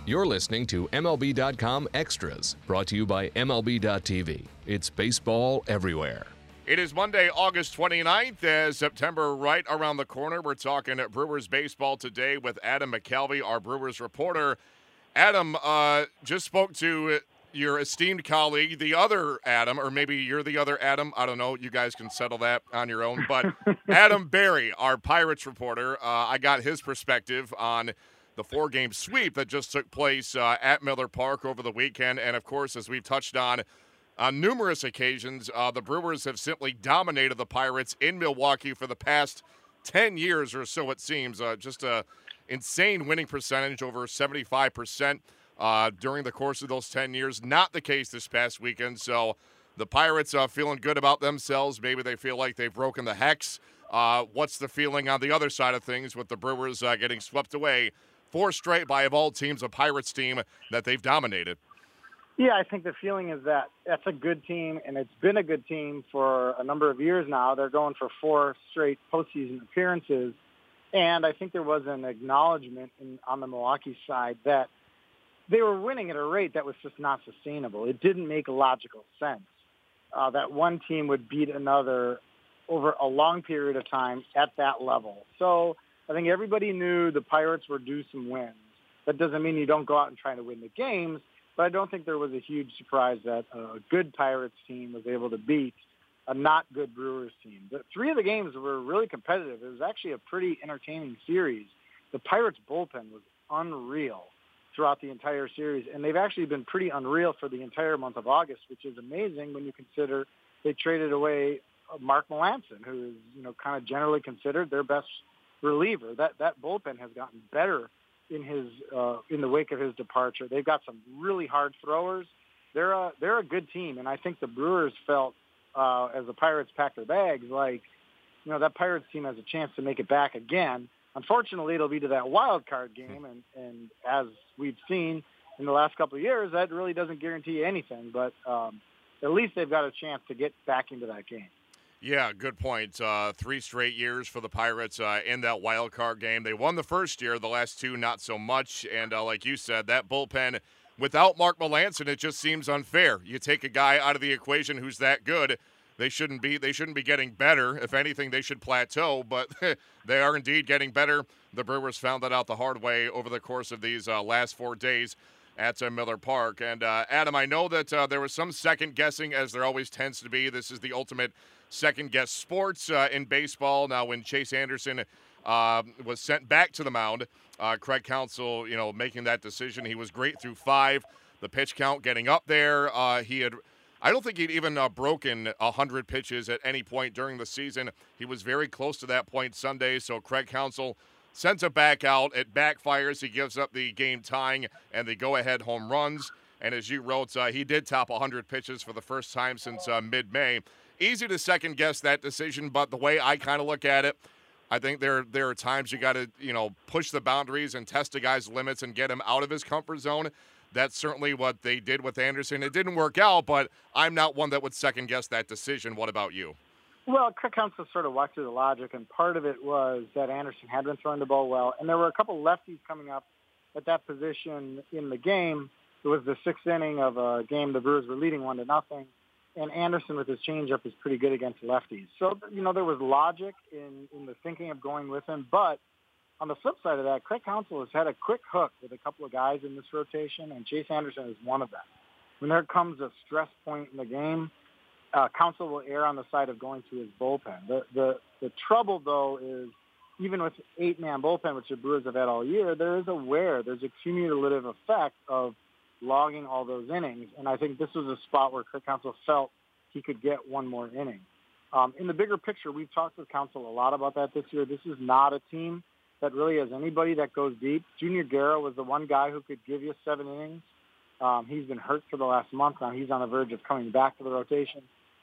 You're listening to MLB.com Extras, brought to you by MLB.tv. It's baseball everywhere. It is Monday, August 29th, as September right around the corner. We're talking Brewers baseball today with Adam McCalvy, our Brewers reporter. Adam, just spoke to your esteemed colleague, the other Adam, or maybe you're the other Adam. I don't know. You guys can settle that on your own. But Adam Berry, our Pirates reporter, I got his perspective on the four-game sweep that just took place at Miller Park over the weekend. And, of course, as we've touched on numerous occasions, the Brewers have simply dominated the Pirates in Milwaukee for the past 10 years or so, it seems. Just a insane winning percentage, over 75% during the course of those 10 years. Not the case this past weekend. So the Pirates are feeling good about themselves. Maybe they feel like they've broken the hex. What's the feeling on the other side of things with the Brewers getting swept away 4 straight by, of all teams, a Pirates team that they've dominated? Yeah, I think the feeling is that that's a good team, and it's been a good team for a number of years now. They're going for 4 straight postseason appearances, and I think there was an acknowledgement on the Milwaukee side that they were winning at a rate that was just not sustainable. It didn't make logical sense that one team would beat another over a long period of time at that level. So I think everybody knew the Pirates were due some wins. That doesn't mean you don't go out and try to win the games, but I don't think there was a huge surprise that a good Pirates team was able to beat a not good Brewers team. The 3 of the games were really competitive. It was actually a pretty entertaining series. The Pirates bullpen was unreal throughout the entire series, and they've actually been pretty unreal for the entire month of August, which is amazing when you consider they traded away Mark Melancon, who is, kind of generally considered their best reliever. That bullpen has gotten better in the wake of his departure. They've got some really hard throwers. They're a good team, and I think the Brewers felt as the Pirates packed their bags, like, that Pirates team has a chance to make it back again. Unfortunately, it'll be to that wild card game, and as we've seen in the last couple of years, that really doesn't guarantee anything. But at least they've got a chance to get back into that game. Yeah, good point. 3 straight years for the Pirates in that wild card game. They won the first year, the last 2 not so much. And like you said, that bullpen without Mark Melancon, it just seems unfair. You take a guy out of the equation who's that good, they shouldn't be getting better. If anything, they should plateau. But they are indeed getting better. The Brewers found that out the hard way over the course of these last 4 days at Miller Park. And Adam, I know that there was some second guessing, as there always tends to be. This is the ultimate second-guess sports in baseball. Now, when Chase Anderson was sent back to the mound, Craig Counsell, making that decision, he was great through 5. The pitch count getting up there. I don't think he'd even broken 100 pitches at any point during the season. He was very close to that point Sunday, so Craig Counsell sends it back out. It backfires. He gives up the game tying and the go-ahead home runs. And as you wrote, he did top 100 pitches for the first time since mid-May. Easy to second-guess that decision, but the way I kind of look at it, I think there are times you got to, push the boundaries and test a guy's limits and get him out of his comfort zone. That's certainly what they did with Anderson. It didn't work out, but I'm not one that would second-guess that decision. What about you? Well, Craig Counsell sort of walked through the logic, and part of it was that Anderson had been throwing the ball well, and there were a couple lefties coming up at that position in the game. It was the 6th inning of a game the Brewers were leading 1-0. And Anderson with his changeup is pretty good against lefties. So, there was logic in the thinking of going with him. But on the flip side of that, Craig Counsell has had a quick hook with a couple of guys in this rotation, and Chase Anderson is one of them. When there comes a stress point in the game, Counsell will err on the side of going to his bullpen. The trouble, though, is even with 8-man bullpen, which the Brewers have had all year, there's a cumulative effect of logging all those innings, and I think this was a spot where Craig Counsell felt he could get one more inning. In the bigger picture, we've talked with Counsell a lot about that this year. This is not a team that really has anybody that goes deep. Junior Guerra was the one guy who could give you 7 innings. He's been hurt for the last month now. He's on the verge of coming back to the rotation.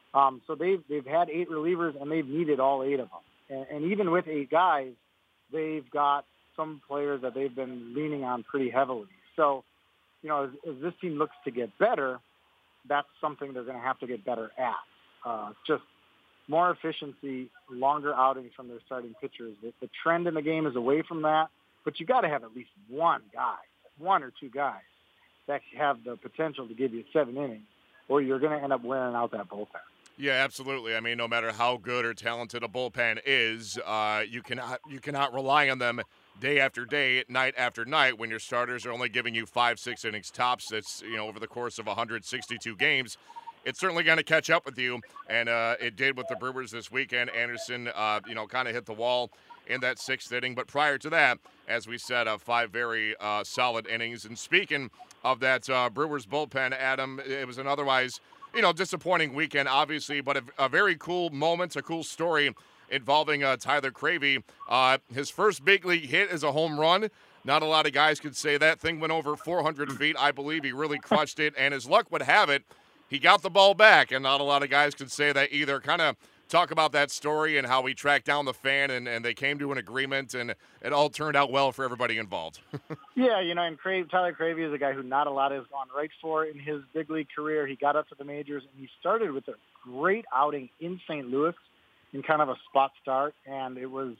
So they've had 8 relievers, and they've needed all 8 of them. And even with 8 guys, they've got some players that they've been leaning on pretty heavily. So, as this team looks to get better, that's something they're going to have to get better at. Just more efficiency, longer outings from their starting pitchers. The trend in the game is away from that, but you got to have at least one guy one or two guys that have the potential to give you 7 innings, or you're going to end up wearing out that bullpen. Yeah, absolutely. I mean, no matter how good or talented a bullpen is, you cannot rely on them day after day, night after night, when your starters are only giving you 5-6 innings tops. That's over the course of 162 games. It's certainly going to catch up with you, and it did with the Brewers this weekend. Anderson, kind of hit the wall in that 6th inning. But prior to that, as we said, 5 very solid innings. And speaking of that Brewers bullpen, Adam, it was an otherwise disappointing weekend, obviously, but a very cool moment, a cool story involving Tyler Cravey. His first big league hit is a home run. Not a lot of guys could say that. Thing went over 400 feet. I believe he really crushed it, and as luck would have it, he got the ball back, and not a lot of guys could say that either. Kind of talk about that story and how he tracked down the fan, and they came to an agreement, and it all turned out well for everybody involved. Yeah, and Tyler Cravey is a guy who not a lot has gone right for in his big league career. He got up to the majors, and he started with a great outing in St. Louis in kind of a spot start, and it was,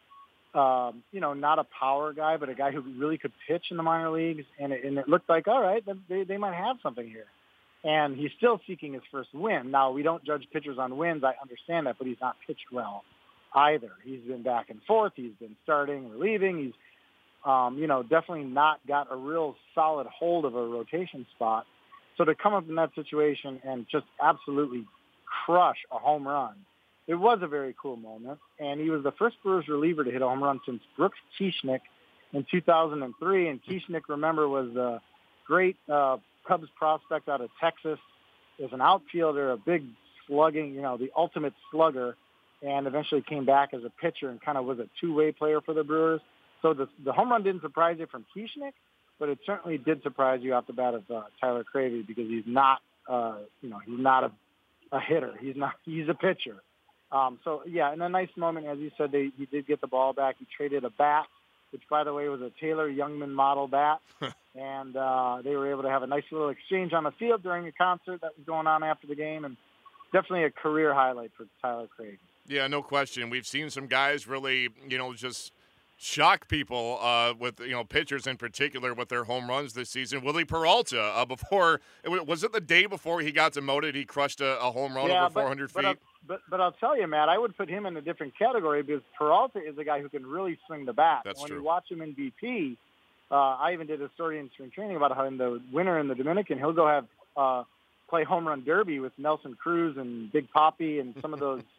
not a power guy, but a guy who really could pitch in the minor leagues, and it looked like, all right, they might have something here. And he's still seeking his first win. Now, we don't judge pitchers on wins. I understand that, but he's not pitched well either. He's been back and forth. He's been starting, relieving. He's, definitely not got a real solid hold of a rotation spot. So to come up in that situation and just absolutely crush a home run, it was a very cool moment. And he was the first Brewers reliever to hit a home run since Brooks Kieschnick in 2003. And Kieschnick, remember, was a great Cubs prospect out of Texas. Was an outfielder, a big slugging, the ultimate slugger, and eventually came back as a pitcher and kind of was a two-way player for the Brewers. So the home run didn't surprise you from Kieschnick, but it certainly did surprise you off the bat of Tyler Cravey, because he's not, he's not a hitter. He's a pitcher. And a nice moment, as you said, he did get the ball back. He traded a bat, which, by the way, was a Taylor Youngman model bat. And they were able to have a nice little exchange on the field during a concert that was going on after the game, and definitely a career highlight for Tyler Cravey. Yeah, no question. We've seen some guys really, just shock people with, pitchers in particular with their home runs this season. Willie Peralta, was it the day before he got demoted, he crushed a home run over 400 feet? But I'll tell you, Matt, I would put him in a different category, because Peralta is a guy who can really swing the bat. That's when true. You watch him in BP, I even did a story in spring training about how in the winter in the Dominican, he'll go have play home run derby with Nelson Cruz and Big Papi and some of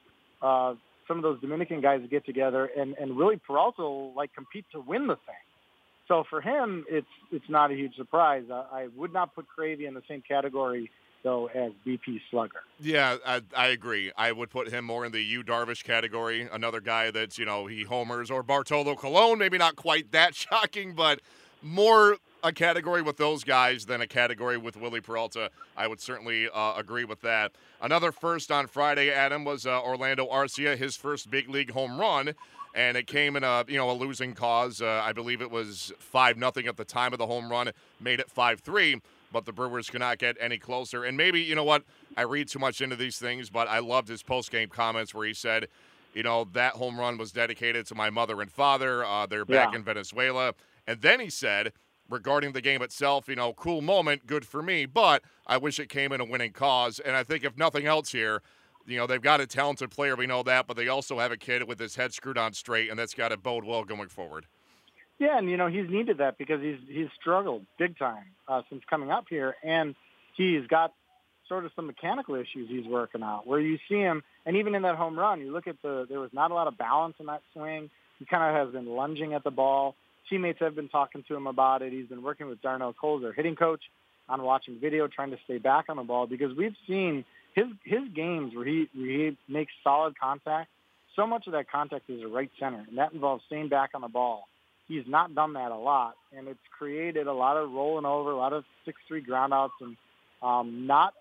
those Dominican guys get together, and Willie Peralta will compete to win the thing. So for him, it's not a huge surprise. I would not put Cravey in the same category though as BP slugger. Yeah, I agree. I would put him more in the Yu Darvish category. Another guy that's he homers, or Bartolo Colon. Maybe not quite that shocking, but more a category with those guys than a category with Willie Peralta. I would certainly agree with that. Another first on Friday, Adam, was Orlando Arcia, his first big league home run, and it came in a losing cause. I believe it was 5-0 at the time of the home run, made it 5-3, but the Brewers could not get any closer. And maybe, I read too much into these things, but I loved his post-game comments where he said, that home run was dedicated to my mother and father. They're back in Venezuela. And then he said, regarding the game itself, cool moment, good for me, but I wish it came in a winning cause. And I think if nothing else here, they've got a talented player, we know that, but they also have a kid with his head screwed on straight, and that's got to bode well going forward. Yeah, and he's needed that, because he's struggled big time since coming up here, and he's got sort of some mechanical issues he's working out, where you see him, and even in that home run, you look at there was not a lot of balance in that swing. He kind of has been lunging at the ball. Teammates have been talking to him about it. He's been working with Darnell Cole, their hitting coach, on watching video, trying to stay back on the ball, because we've seen his games where he makes solid contact. So much of that contact is a right center, and that involves staying back on the ball. He's not done that a lot, and it's created a lot of rolling over, a lot of 6-3 groundouts, and not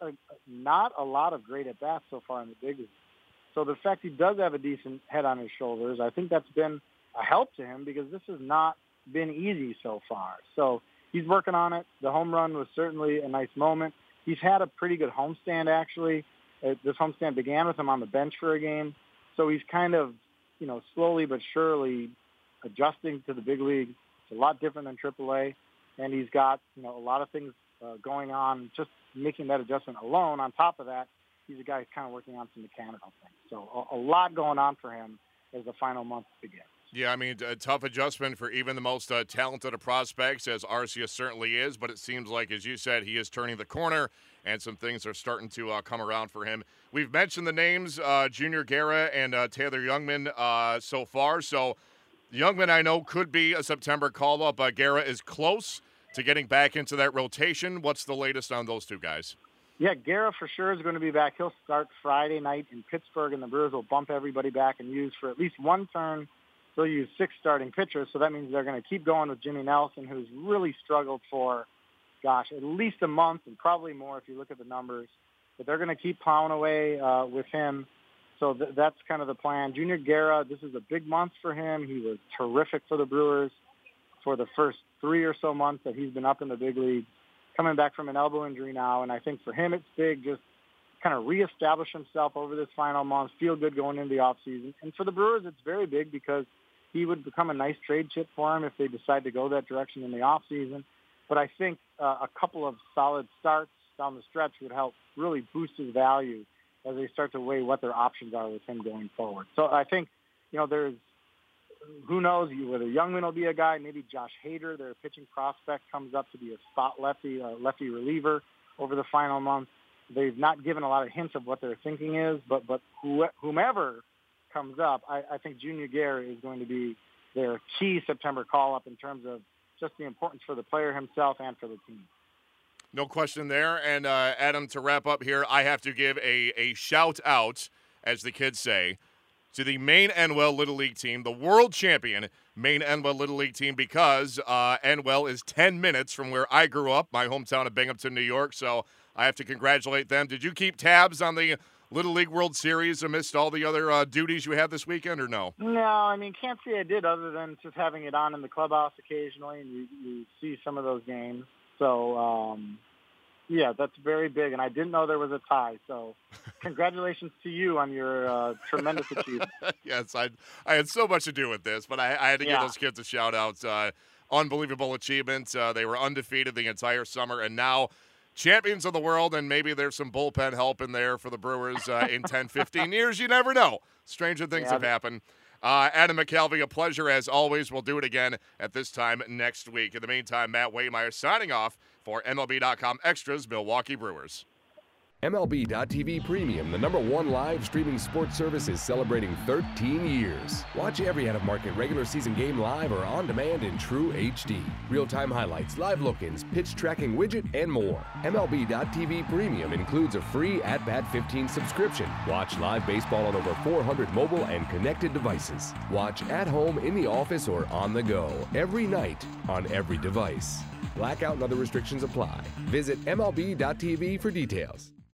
a lot of great at-bats so far in the big league. So the fact he does have a decent head on his shoulders, I think that's been a help to him, because this has not been easy so far. So he's working on it. The home run was certainly a nice moment. He's had a pretty good homestand, actually. This homestand began with him on the bench for a game. So he's kind of, slowly but surely adjusting to the big league. It's a lot different than AAA. and he's got, a lot of things going on, just making that adjustment alone. On top of that, he's a guy who's kind of working on some mechanical things. So a lot going on for him as the final month begins. Yeah, I mean, a tough adjustment for even the most talented of prospects, as Arcia certainly is, but it seems like, as you said, he is turning the corner, and some things are starting to come around for him. We've mentioned the names, Junior Guerra and Taylor Youngman so far, so Youngman, I know, could be a September call-up. Guerra is close to getting back into that rotation. What's the latest on those two guys? Yeah, Guerra for sure is going to be back. He'll start Friday night in Pittsburgh, and the Brewers will bump everybody back and use for at least one turn. They'll use 6 starting pitchers, so that means they're going to keep going with Jimmy Nelson, who's really struggled for, at least a month and probably more if you look at the numbers. But they're going to keep plowing away with him. So that's kind of the plan. Junior Guerra, this is a big month for him. He was terrific for the Brewers for the first 3 or so months that he's been up in the big league, coming back from an elbow injury now. And I think for him it's big, just kind of reestablish himself over this final month, feel good going into the offseason. And for the Brewers, it's very big because he would become a nice trade chip for him if they decide to go that direction in the offseason. But I think a couple of solid starts down the stretch would help really boost his value as they start to weigh what their options are with him going forward. So I think, there's, who knows, whether Youngman will be a guy, maybe Josh Hader, their pitching prospect, comes up to be a spot lefty reliever over the final month. They've not given a lot of hints of what their thinking is, but whomever comes up, I think Junior Guerra is going to be their key September call-up in terms of just the importance for the player himself and for the team. No question there. And, Adam, to wrap up here, I have to give a shout-out, as the kids say, to the Maine Enwell Little League team, the world champion Maine Enwell Little League team, because Enwell is 10 minutes from where I grew up, my hometown of Binghamton, New York, so I have to congratulate them. Did you keep tabs on the Little League World Series amidst all the other duties you had this weekend, or no? No, can't say I did, other than just having it on in the clubhouse occasionally, and you see some of those games. So, yeah, that's very big, and I didn't know there was a tie. So congratulations to you on your tremendous achievement. Yes, I had so much to do with this, but I had to give those kids a shout-out. Unbelievable achievement. They were undefeated the entire summer, and now champions of the world, and maybe there's some bullpen help in there for the Brewers in 10, 15 years. You never know. Stranger things have happened. Adam McCalvy, a pleasure as always. We'll do it again at this time next week. In the meantime, Matt Waymeyer signing off for MLB.com Extras, Milwaukee Brewers. MLB.tv Premium, the #1 live streaming sports service, is celebrating 13 years. Watch every out-of-market regular season game live or on demand in true HD. Real-time highlights, live look-ins, pitch tracking widget, and more. MLB.tv Premium includes a free At-Bat 15 subscription. Watch live baseball on over 400 mobile and connected devices. Watch at home, in the office, or on the go every night on every device. Blackout and other restrictions apply. Visit MLB.tv for details.